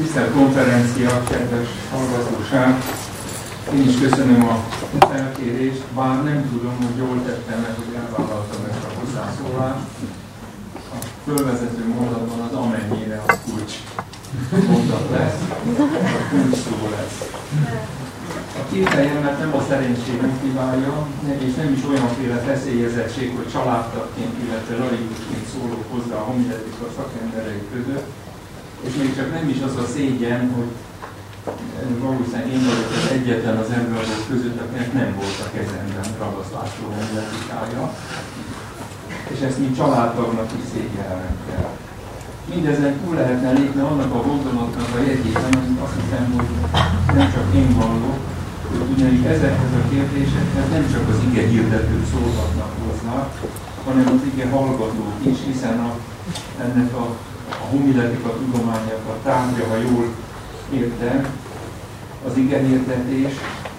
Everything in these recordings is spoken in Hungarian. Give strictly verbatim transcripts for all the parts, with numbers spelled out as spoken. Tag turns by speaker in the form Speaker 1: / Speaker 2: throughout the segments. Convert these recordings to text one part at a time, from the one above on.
Speaker 1: Tisztelt konferencia, kedves hallgatóság! Én is köszönöm a felkérést, bár nem tudom, hogy jól tettem meg, hogy elvállaltam ezt a hozzászólást. A fölvezető mondatban az amennyire a kulcs mondat lesz, a kulcs szó lesz. A kételjemet nem a szerencség motiválja, és nem is olyanféle feszélyezettség, hogy családtagként, illetve laikusként szólok hozzá a homiletika szakemberei között, és még csak nem is az a szégyen, hogy valószínűleg én vagyok az egyetlen az emberek között, akinek nem volt a kezemben Ravasz László homiletikája, és ezt mi családtagnak is szégyelnem kell. Mindezen túl lehetne lépni annak a gondolatnak a jegyében, amit azt hiszem, hogy nem csak én vallok, hogy ugyanis ezekhez a kérdésekhez nem csak az ige hirdetők szólhatnak hozzá, hanem az ige hallgatók is, hiszen a, ennek a, a homiletika tudománynak a tárgya, ha jól értem, az ige hirdetés,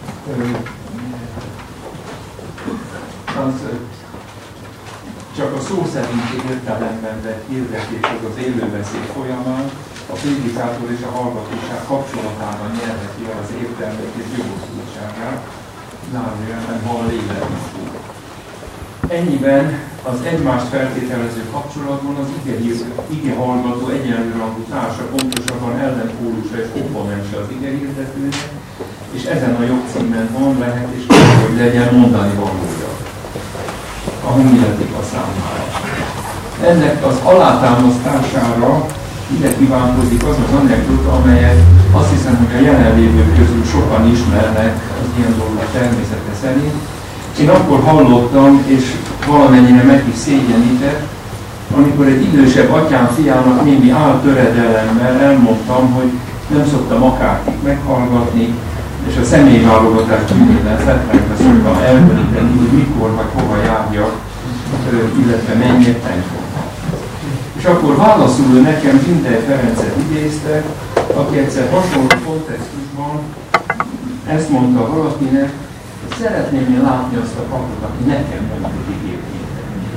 Speaker 1: az csak a szó szerinti értelemben vett hirdetés az az élőbeszéd folyamán, a prédikátor és a hallgatóság kapcsolatában nyerheti el az értelmet és jogosultságát, zárójelben, ha a lélek is tud. Ennyiben az egymást feltételező kapcsolatban az ige, ige hallgató egyenlőrangú társa, pontosabban ellenpólusa és opponense az ige hirdetőnek, és ezen a jogcímen van, lehet és kell, hogy legyen mondani valója a homiletika számára. Ennek az alátámasztására ide kívánkozik az az anekdota, amelyet azt hiszem, hogy a jelenlévők közül sokan ismernek az ilyen dolgok természete szerint. Én akkor hallottam, és valamennyire meg is szégyenített, amikor egy idősebb atyám fiának némi áltöredelemmel elmondtam, hogy nem szoktam akárkit meghallgatni, és a személyválogatás minden feltelve szoktam elmondani, hogy mikor vagy hova járjak, illetve menjek templomba. És akkor válaszul nekem Zsindel Ferencet idézte, aki egyszer hasonló kontextusban ezt mondta valakinek, hogy szeretném én látni azt a papot, aki nekem nem tud ígérni.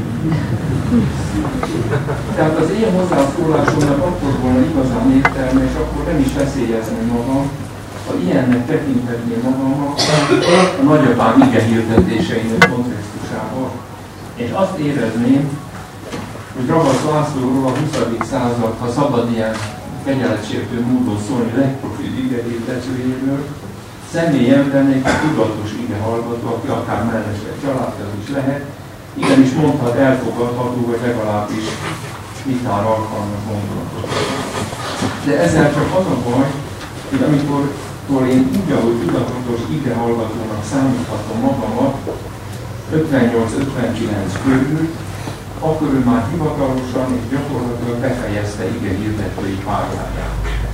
Speaker 1: Tehát az én hozzászólásomnak akkor volna igazán értelme, és akkor nem is veszélyezném magam, ha ilyennek tekinthetném magamat a nagyapám ige hirdetéseinek kontextusában. És azt érezném, hogy Ravasz Lászlóról a huszadik század, ha szabad ilyen kegyeletsértő módon szólni, legprofibb ige hirdetőjéről, személyemben egy tudatos ige hallgató, aki akár mellesleg családtag is lehet, igenis mondhat elfogadható, vagy legalábbis vitár alkalmas gondolatot. De ezzel csak az a baj, hogy amikor én úgy, ahogy tudatos ige hallgatónak számíthatom magamat, ötvennyolc-ötvenkilenc körül, akkor ő már hivatalosan és gyakorlatilag befejezte ige hirdetői pályáját.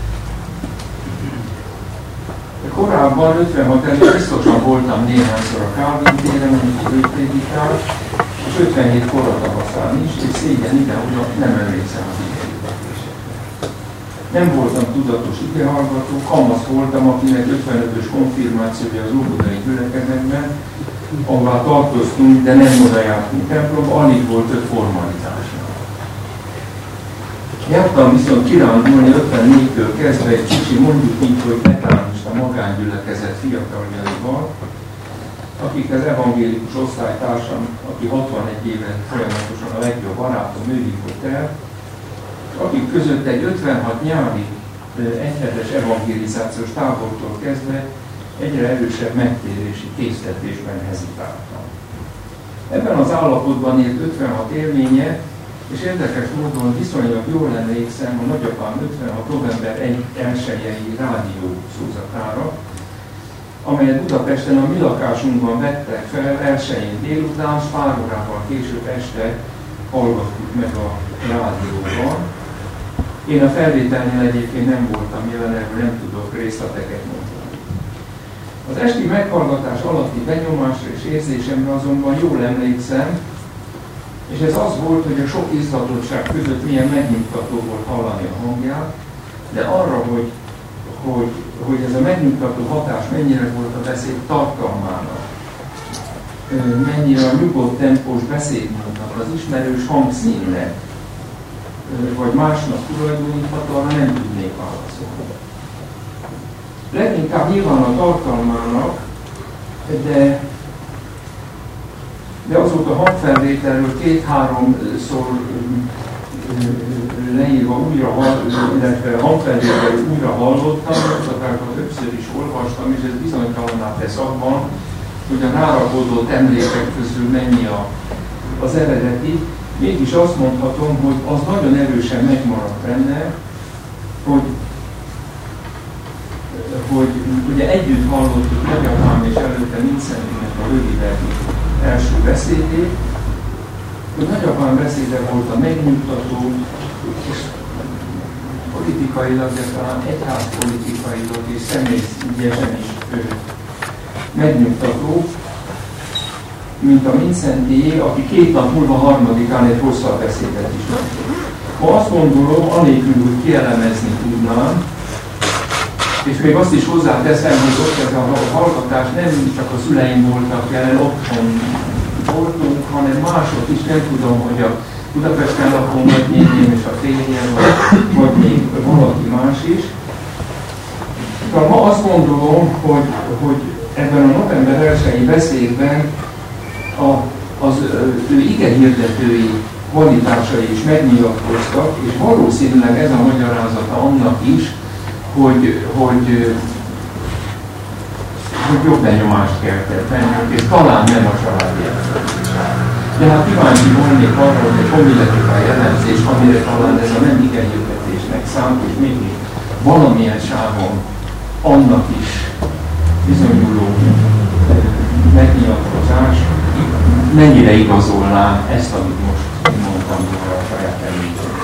Speaker 1: Korábban, ötvenhat előtt biztosan voltam néhányszor a Calvin téren, amit ő prédikált, és ötvenhét koratavaszán is, és szégyen ide, hogy nem emlékszem az ige hirdetésekre. Nem voltam tudatos igehallgató, kamasz voltam, akinek ötvenötös konfirmációja az óvodai gyülekezetben, ahová tartoztunk, de nem oda jártunk templomba, alig volt több formalitásnál. Jártam viszont kirándulni ötvennégytől kezdve egy kicsi, mondjuk így, hogy metánista magángyülekezet fiataljaival, akik az evangélikus osztálytársam, aki hatvanegy éve folyamatosan a legjobb barátom, ő hívott el, akik között egy ötvenhat nyári egyhetes evangelizációs tábortól kezdve egyre erősebb megtérési késztetésben hezitáltam. Ebben az állapotban élt ötvenhat élménye, és érdekes módon viszonylag jól emlékszem a nagyapám ötvenhat november elsejei rádió szózatára, amelyet Budapesten a mi lakásunkban vettek fel elsején délután, és pár órával később este hallgattuk meg a rádióban. Én a felvételnél egyébként nem voltam jelen, erről nem tudok részleteket mondani. Az esti meghallgatás alatti benyomásra és érzésemre azonban jól emlékszem, és ez az volt, hogy a sok izgatottság között milyen megnyugtató volt hallani a hangját, de arra, hogy, hogy, hogy ez a megnyugtató hatás mennyire volt a beszéd tartalmának, mennyire a nyugodt tempós beszédmódnak, az ismerős hangszínnek, vagy másnak tulajdonítható, arra nem tudnék válaszolni. Leginkább nyilván a tartalmának, de, de azóta hangfelvételről két-háromszor leírva újra, illetve hangfelvételről újra hallottam, azokról többször is olvastam, és ez bizonytalanná tesz abban, hogy a rárakodott emlékek közül mennyi a, az eredeti. Mégis azt mondhatom, hogy az nagyon erősen megmaradt benne, hogy, hogy ugye együtt hallottuk nagyapám és előtte Mindszentynek a rövidebb első beszédét, hogy nagyapám beszéde volt a megnyugtató, és politikailag, de talán egyházpolitikailag és személyesen is megnyugtató, mint a Mindszentyé, aki két nap múlva harmadikán egy hosszabb beszédet is mondott. Ha azt gondolom, anélkül, hogy kielemezni tudnám, és még azt is hozzáteszem, hogy ott ez a hallgatás nem csak a szüleim voltak jelen, otthon voltunk, hanem mások is, nem tudom, hogy a Budapesten lakon vagy néném és a férjem, vagy, vagy még valaki más is. De ma azt gondolom, hogy, hogy ebben a november elsei beszédben a, az ő igehirdetői kvalitásai is megnyilatkoztak, és valószínűleg ez a magyarázata annak is, hogy, hogy, hogy jobb benyomást keltett bennünk, és talán nem a családi jelentőság. De hát kíváncsi volnék arra, hogy egy homiletikai jellemzés, amire talán ez a nem igehirdetésnek szánt, és még valamilyen sávon annak is bizonyuló megnyilatkozás, mennyire igazolná ezt, amit most mondtam a saját említésre.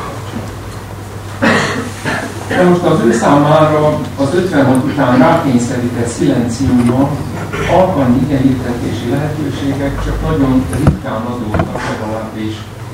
Speaker 1: De most az ő számára az ötvenhat után rákényszerített szilenciumon alkalmi igehirdettési lehetőségek csak nagyon ritkán adódnak, legalábbis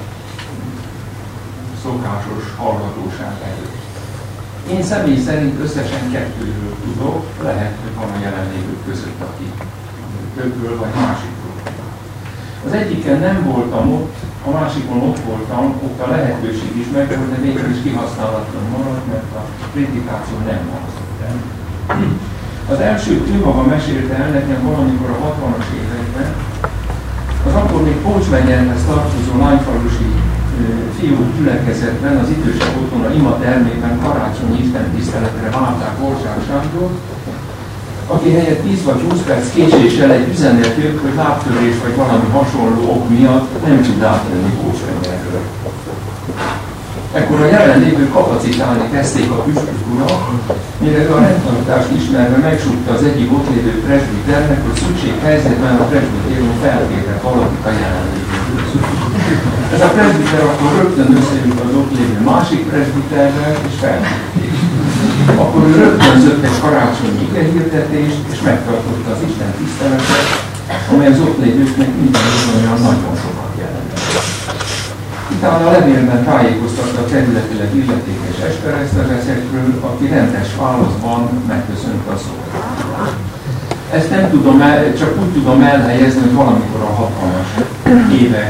Speaker 1: szokásos hallgatóság előtt. Én személy szerint összesen kettőről tudok, lehet, hogy van a jelenlévők között, aki többről vagy másikról. Az egyiken nem voltam ott, a másikon ott voltam, ott a lehetőség is megvolt, de végül is kihasználatlan maradt, mert a prédikáció nem hangzott el. Az első ő maga mesélte el nekem valamikor a hatvanas években, az akkor még Pócsmenyerhez tartozó lányfalusi fiú gyülekezetben, az idősebb otthona ima termében karácsonyi istentiszteletre várták Borsák Sándor, aki helyett tíz vagy húsz perc késéssel egy üzenet jött, hogy lábtörés vagy valami hasonló ok miatt nem tud átmenni Pócsmenyerről. Ekkor a jelenlévő kapacitálni kezdték a püspök urat, mire a rendtartást ismerve megsúgta az egyik ott lévő presbiternek, hogy szükséghelyzetben a presbitérium felkérhet valakit a jelenlévőhöz. Ez a presbiter akkor rögtön összejött az ott lévő másik presbiterrel, és felkérték. Akkor ő rögtönzött egy karácsonyi igehirdetést, és megtartotta az Isten tiszteletet, amely az ott lévőknek minden olyan nagyon sokat jelent. Utána a levélben tájékoztatta a területileg illetékes esperesztevezetről, aki rendes válaszban megköszönte a szolgálatot. Ezt nem tudom el, csak úgy tudom elhelyezni, hogy valamikor a hatvanas éve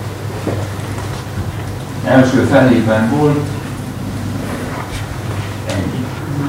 Speaker 1: első felében volt. Ennyi.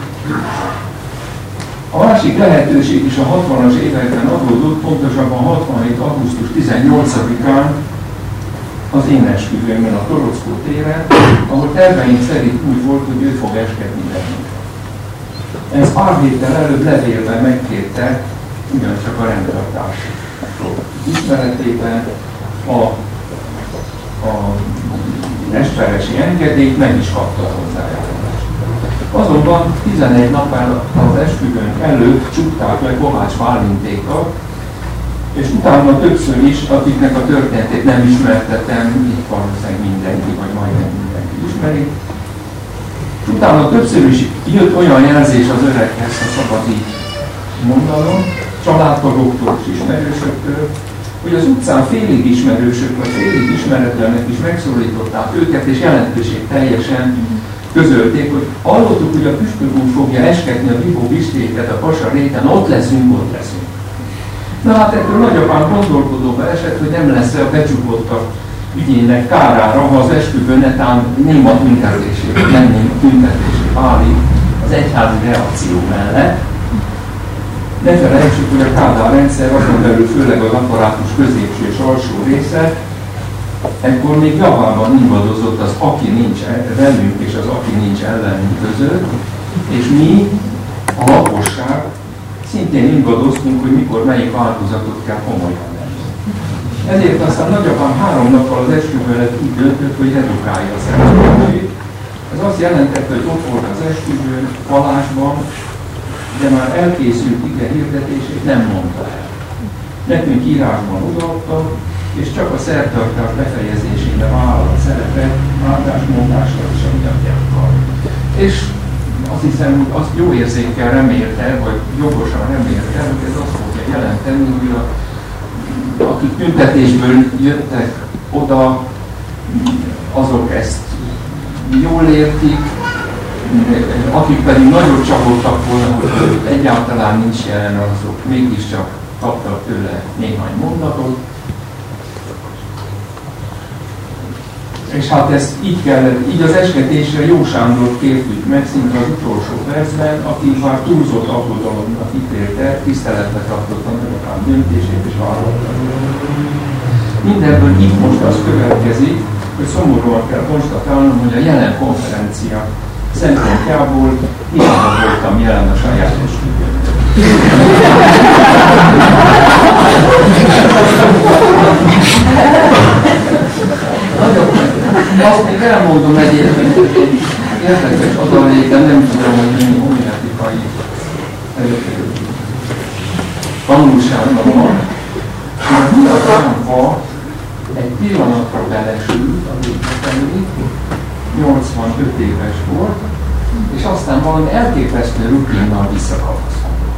Speaker 1: A másik lehetőség is a hatvanas években adódott, pontosabban hatvanhét. augusztus tizennyolcadikán az én esküvőmön a Torockó téren, ahol terveink szerint úgy volt, hogy ő fog eskedni nekünk. Ez pár héttel előbb levélben megkérte, ugyancsak a rendtartás ismeretében a, a esperesi engedélyt, meg is kapta a hozzájárulást. Azonban tizenegy napán az esküvőnk előtt csukták le Kovács Bálintékat, és utána többször is, akiknek a történetét nem ismertetem, itt valószínűleg mindenki, vagy majdnem mindenki ismeri. Utána többször is jött olyan jelzés az öreghez, ha szabad így mondanom, családtagoktól és ismerősöktől, hogy az utcán félig ismerősök, vagy félig ismeretlenek is megszólították őket, és jelentőség teljesen közölték, hogy hallottuk, hogy a püspök úr fogja eskedni a Bibó Bistéket a Kasa réten, ott leszünk, ott leszünk. Na hát ettől nagyapám gondolkodóba esett, hogy nem lesz a becsukottak ügyének kárára, ha az esküvő netán néma tüntetésére, nem néma tüntetésére válik az egyházi reakció mellett. Ne felejtsük, hogy a Kádár rendszer, azon belül főleg az apparátus középső és alsó része, ekkor még javában ingadozott az aki nincs velünk és az aki nincs ellenünk között, és mi, a lakosság, szintén ingadoztunk, hogy mikor melyik áldozatot kell komolyan venni. Ezért aztán nagyapám három nappal az esküvő előtt úgy döntött, hogy redukálja a szervezetét. Ez azt jelentette, hogy ott volt az esküvő Balázsban, de már elkészült ige hirdetését nem mondta el. Nekünk írásban odaadta, és csak a szertartás befejezésére vállal a szerepet, áldásmondásra és a miattjákkal. És azt hiszem, hogy azt jó érzékkel remélte, vagy jogosan remélte, hogy ez azt fogja jelenteni, hogy a, akik tüntetésből jöttek oda, azok ezt jól értik, akik pedig nagyot csapoltak volna, hogy egyáltalán nincs jelen, azok mégiscsak kaptak tőle néhány mondatot. És hát ezt így kellett, így az esketésre Jó Sándort kértük meg, szinte az utolsó percben, aki már túlzott aggodalomnak ítélte, tiszteletbe tartotta nagyapám döntését és vállalta. Mindenből itt most az következik, hogy szomorúan kell konstatálnom, hogy a jelen konferencia szempontjából hiába voltam jelen a saját esküvőn. Azt még elmondom egyébként, hogy érdekes adalék, de nem tudom, hogy mennyi homiletikai tanulságban van. A Hunyadrámba egy pillanatra belesült, amit nyolcvanöt éves volt, és aztán valami elképesztő rutinnal visszakapaszkodott.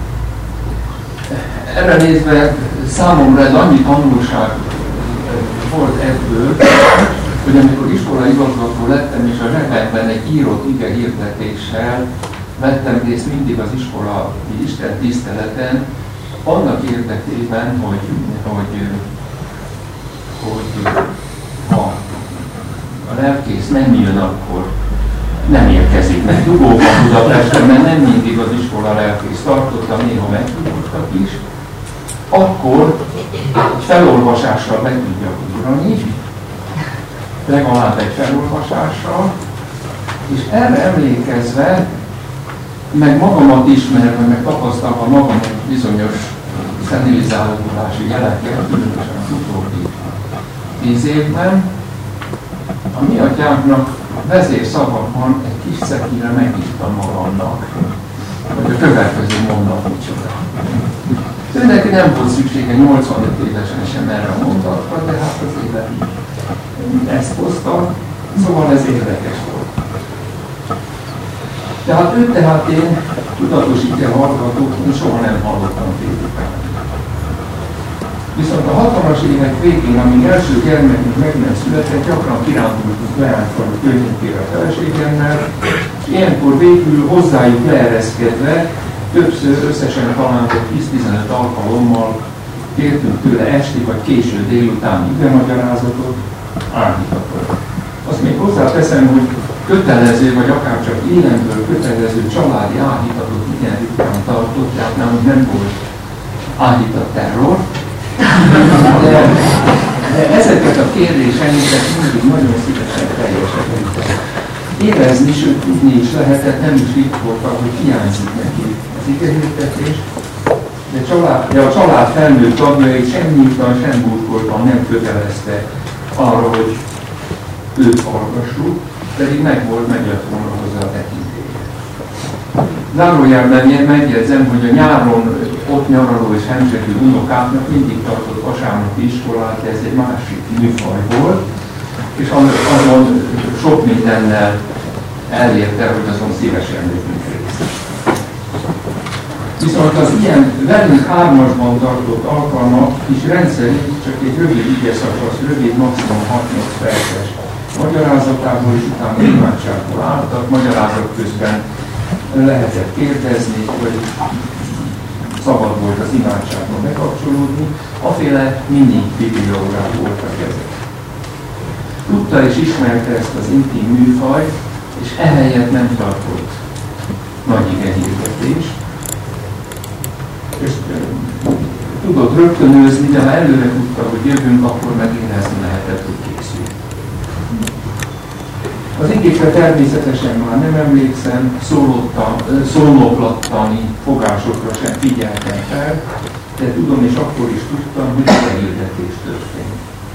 Speaker 1: Erre nézve számomra ez annyi tanulság volt ebből, hogy amikor iskola igazgató lettem, és a zsebemben egy írott ige hirdetéssel vettem részt mindig az iskolai Isten tiszteleten, annak érdekében, hogy, hogy, hogy ha a lelkész nem jön, akkor nem érkezik meg dugóban Budapesten, mert nem mindig az iskola lelkész tartotta, néha megtudottak is, akkor felolvasással be tudja ugrani, legalább egy felolvasással, és erre emlékezve, meg magamat ismerve, meg tapasztalva magam bizonyos szenilizálódulási jeleket, különösen az utóbbi tíz évben, a mi atyánknak vezérszavakban egy kis szekire megírtam magamnak, hogy a következő mondat micsoda. Neki nem volt szüksége nyolcvanöt évesen sem erre a mondatra, de hát az élet ezt hozta, szóval ez érdekes volt. Tehát őt tehát én tudatosítja hallgatók, én soha nem hallottam prédikálni. Viszont a hatvanas évek végén, amíg első gyermekünk meg nem született, gyakran kirándultunk leányfalu környékére a feleségemmel, és ilyenkor végül hozzájuk leereszkedve, többször összesen talán tíz-tizenöt alkalommal kértünk tőle esti vagy késő délután igemagyarázatot, áhítatot. Azt még hozzáteszem, hogy kötelező, vagy akár csak élemből kötelező családi áhítatot igen ritkán tartott, tehát nem, nem volt áhítat terror. De, de ezeket a kérdéseinket mindig nagyon szívesen teljesítettek. Érezni, sőt tudni is lehetett, nem is itt voltak, hogy hiányzik neki az igehirdetés, de, család, de a család felnőtt tagjait sem nyíltan, sem burkoltan nem kötelezte arra, hogy őt hallgassuk, pedig meg volt, meg lett volna hozzá a tekintélye. Zárójelben megjegyzem, hogy a nyáron ott nyaraló és hemzsegő unokáknak mindig tartott vasárnapi iskolát, ez egy másik műfaj volt, és azon sok mindennel elérte, hogy azon szívesen lépünk részt. Viszont az ilyen velünk hármasban tartott alkalmak is rendszerint csak egy rövid igeszakasz, rövid, maximum hat-nyolc perces magyarázatából és utána imádságból álltak, magyarázat közben lehetett kérdezni, vagy szabad volt az imádságban bekapcsolódni, aféle mini bibliaórák voltak ezek. Tudta és ismerte ezt az intim műfajt, és ehelyett nem tartott nagy igehirdetést. És tudott rögtönözni, de ha előre tudta, hogy jövünk, akkor megérezni lehetett, hogy készül. Az igékre természetesen már nem emlékszem, szólóplattani fogásokra sem figyeltem fel, de tudom és akkor is tudtam, hogy igehirdetés történt.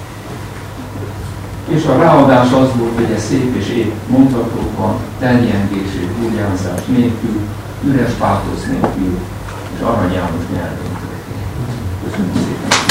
Speaker 1: És a ráadás az volt, hogy ez szép és épp mondatokban, terjengés és burjánzás nélkül, üres pátosz nélkül, és Arany János nyelvén történt. Köszönöm szépen!